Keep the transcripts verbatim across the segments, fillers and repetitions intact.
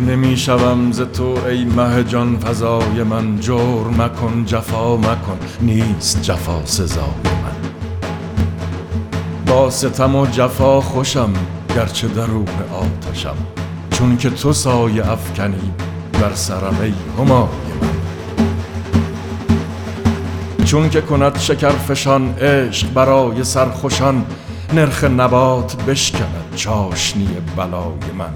نمی شوم ز تو ای مه جان فزای من. جور مکن جفا مکن نیست جفا سزای من. با ستم و جفا خوشم گرچه در روح آتشم، چون که تو سایه افکنی بر سرم ای همای من. چون که کند شکرفشان عشق برای سرخوشان، نرخ نبات بشکند چاشنی بلای من.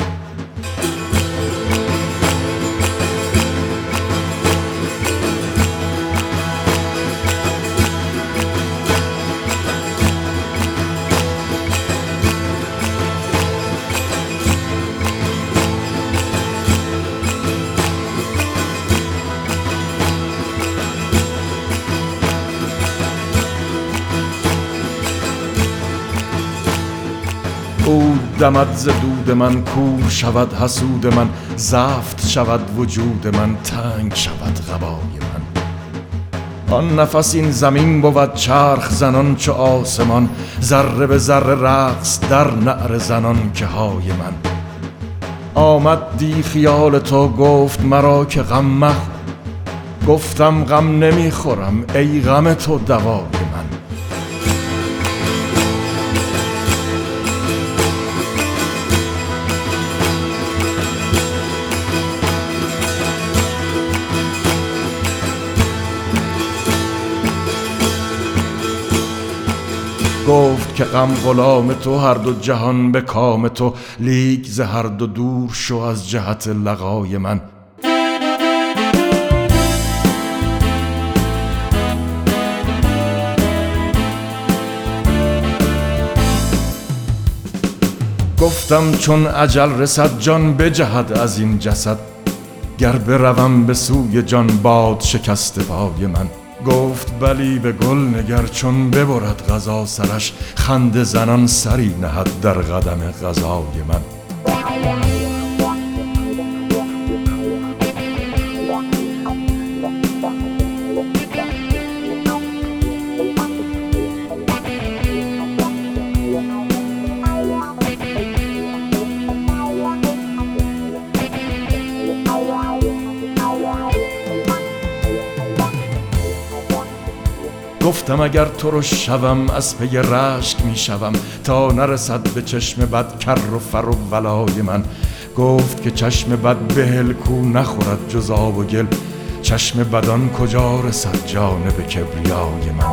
عود دمد ز دود من، کور شود حسود من، زفت شود وجود من، تنگ شود قبای من. آن نفس این زمین بود چرخ زنان چو آسمان، ذره به ذره رقص در نعره زنان که های من. آمد دی خیال تو گفت مرا که غم مخور، گفتم غم نمی خورم ای غم تو دوای من. گفت که غم غلام تو، هر دو جهان به کام تو، لیک ز هر دو دور شو از جهت لقای من. گفتم چون اجل رسد جان بجهد از این جسد، گر بروم به سوی جان باد شکسته پای من. گفت بلی به گل نگر چون ببرد قضا سرش، خنده زنان سری نهد در قدم قضای من. گفتم اگر ترش شوم از پی رشک می شوم، تا نرسد به چشم بد کر و فر و بلای من. گفت که چشم بد بهل کو نخورد جز آب و گل، چشم بدان کجا رسد جانب کبریای من.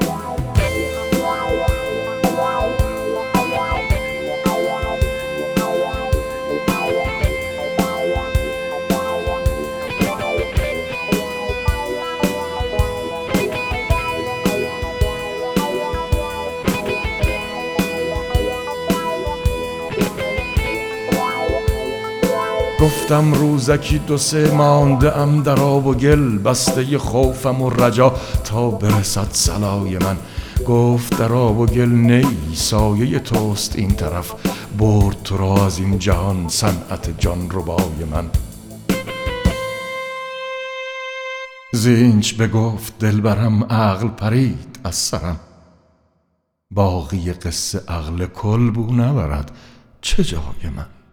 گفتم روزکی دو سه مانده ام در آب و گل، بسته خوفم و رجا تا برسد صلای من. گفت در آب و گل نی سایه توست این طرف، برد تو را از این جهان صنعت جان ربای من. زینچ بگفت دلبرم عقل پرید از سرم، باقی قصه عقل کل بو نبرد چه جای من.